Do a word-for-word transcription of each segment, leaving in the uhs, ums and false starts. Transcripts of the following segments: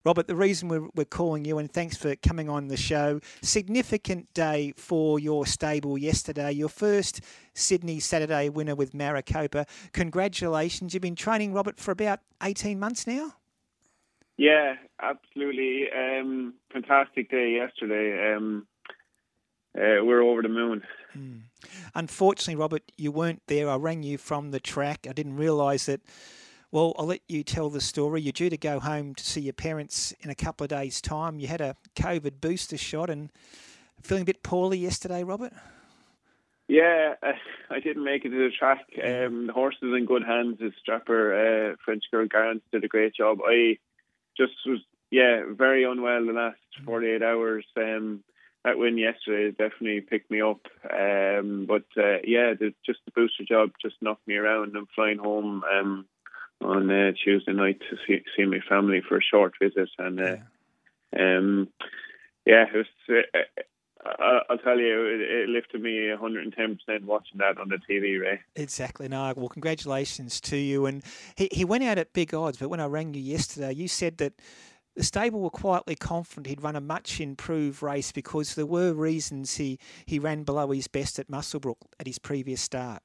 Robert, the reason we're, we're calling you, and thanks for coming on the show, significant day for your stable yesterday, your first Sydney Saturday winner with Maricopa. Congratulations. You've been training, Robert, for about eighteen months now? Yeah, absolutely. Um, fantastic day yesterday. Um, uh, we're over the moon. Hmm. Unfortunately, Robert, you weren't there. I rang you from the track. I didn't realise that. Well, I'll let you tell the story. You're due to go home to see your parents in a couple of days' time. You had a COVID booster shot and feeling a bit poorly yesterday, Robert? Yeah, uh, I didn't make it to the track. Um, the horse is in good hands. His strapper, uh, French girl Garance, did a great job. I just was, yeah, very unwell the last forty-eight hours. Um, that win yesterday definitely picked me up. Um, but, uh, yeah, the, just the booster job just knocked me around. I'm flying home um, on uh, Tuesday night to see, see my family for a short visit. And, uh, yeah. um, yeah, it was... Uh, I'll tell you, it lifted me one hundred ten percent watching that on the T V, Ray. Exactly. No, well, congratulations to you. And he, he went out at big odds, but when I rang you yesterday, you said that the stable were quietly confident he'd run a much improved race because there were reasons he, he ran below his best at Muswellbrook at his previous start.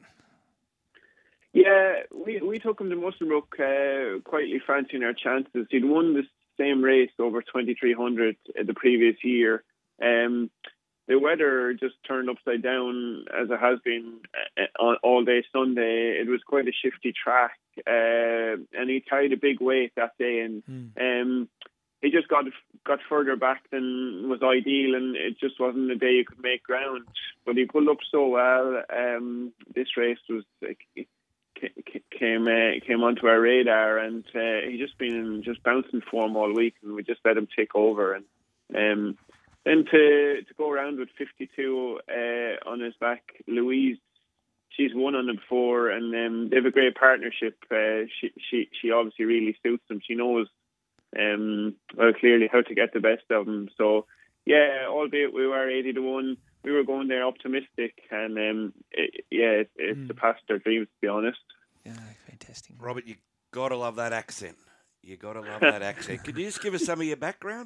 Yeah, we we took him to Muswellbrook, uh, quietly fancying our chances. He'd won the same race over twenty-three hundred the previous year. Um, The weather just turned upside down as it has been on all day Sunday. It was quite a shifty track, uh, and he carried a big weight that day, and mm. um, he just got got further back than was ideal, and it just wasn't a day you could make ground. But he pulled up so well. Um, this race was uh, came uh, came onto our radar, and uh, he just been in just bouncing form all week, and we just let him take over. And um, then to to go around with fifty-two uh, on his back, Louise, she's won on him before, and um, they have a great partnership. Uh, she she she obviously really suits him. She knows um, well clearly how to get the best of him. So yeah, albeit we were eighty to one, we were going there optimistic, and um, it, yeah, it, it mm. surpassed our dreams, to be honest. Yeah, fantastic, Robert. You gotta love that accent. You gotta love that accent. Could you just give us some of your background?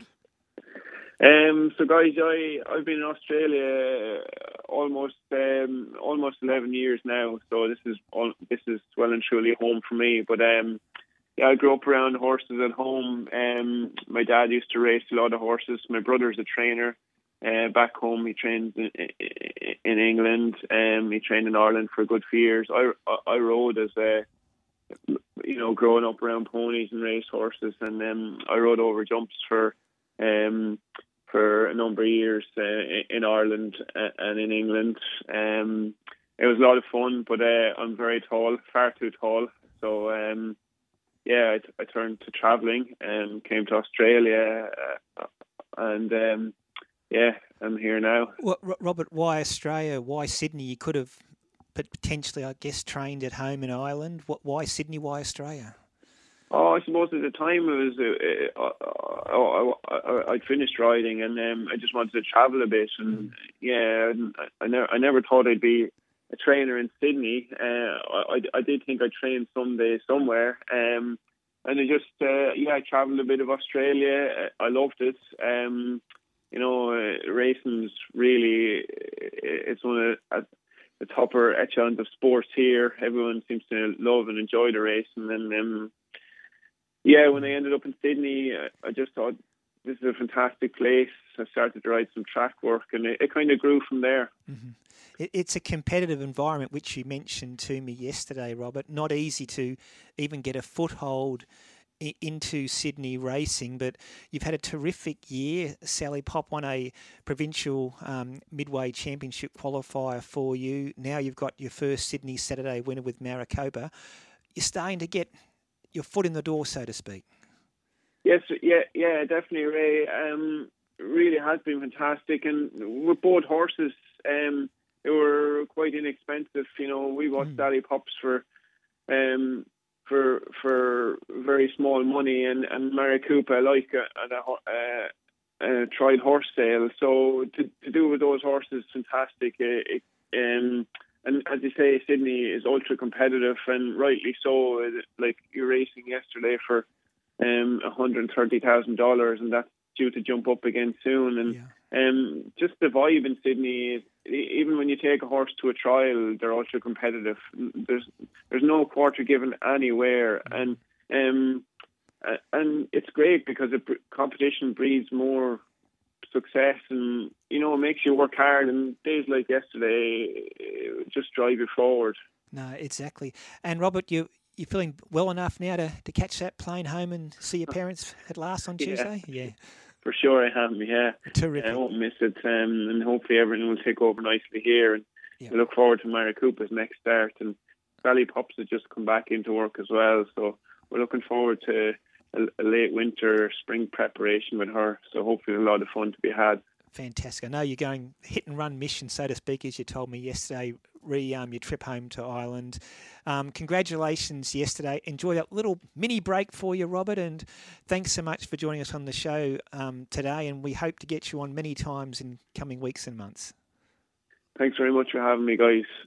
Um, so guys, I, I've been in Australia almost um, almost eleven years now, so this is all, this is well and truly home for me. But um, yeah, I grew up around horses at home. Um, my dad used to race a lot of horses. My brother's a trainer. Uh, back home, he trained in, in England. Um, he trained in Ireland for a good few years. I, I rode as a, you know, growing up around ponies and race horses, and um, I rode over jumps for um. for a number of years uh, in Ireland and in England. Um, it was a lot of fun, but uh, I'm very tall, far too tall. So, um, yeah, I, I turned to travelling and came to Australia. Uh, and, um, yeah, I'm here now. Well, Robert, why Australia? Why Sydney? You could have potentially, I guess, trained at home in Ireland. Why Sydney? Why Australia? Oh, I suppose at the time it was uh, uh, I, I'd finished riding, and um, I just wanted to travel a bit. And yeah, I, I never I never thought I'd be a trainer in Sydney. Uh, I, I did think I'd train someday somewhere. Um, and I just uh, yeah, I travelled a bit of Australia. I loved it. Um, you know, uh, racing's really it's one of the, the topper echelons of sports here. Everyone seems to love and enjoy the racing, and um. Yeah, when I ended up in Sydney, I just thought this is a fantastic place. I started to write some track work, and it, it kind of grew from there. Mm-hmm. It, it's a competitive environment, which you mentioned to me yesterday, Robert. Not easy to even get a foothold I- into Sydney racing, but you've had a terrific year. Sally Pop won a provincial um, Midway Championship qualifier for you. Now you've got your first Sydney Saturday winner with Maricopa. You're starting to get your foot in the door, so to speak. Yes, yeah, yeah, definitely, Ray. Um, really has been fantastic, and with both horses, um, they were quite inexpensive. You know, we bought mm. Sally Pops for, um, for for very small money, and and Maricopa like a, a, a, a trial horse sale. So to to do with those horses, fantastic. It, it, um. And as you say, Sydney is ultra competitive, and rightly so. Like you're racing yesterday for um, one hundred thirty thousand dollars, and that's due to jump up again soon. And yeah. um, just the vibe in Sydney, even when you take a horse to a trial, they're ultra competitive. There's there's no quarter given anywhere, and um, and it's great because the competition breeds more success, and you know, it makes you work hard. And days like yesterday just drive you forward. No, exactly. And Robert, you you feeling well enough now to, to catch that plane home and see your parents at last on Tuesday? Yeah. yeah. For sure I am, yeah. Terrific. I won't miss it, um, and hopefully everything will take over nicely here. And yeah. I look forward to Maricopa's next start. And Sally Pops has just come back into work as well, so we're looking forward to a, a late winter, spring preparation with her. So hopefully a lot of fun to be had. Fantastic. I know you're going hit and run mission, so to speak, as you told me yesterday, re um, your trip home to Ireland. Um, congratulations yesterday. Enjoy that little mini break for you, Robert, and thanks so much for joining us on the show um, today, and we hope to get you on many times in coming weeks and months. Thanks very much for having me, guys.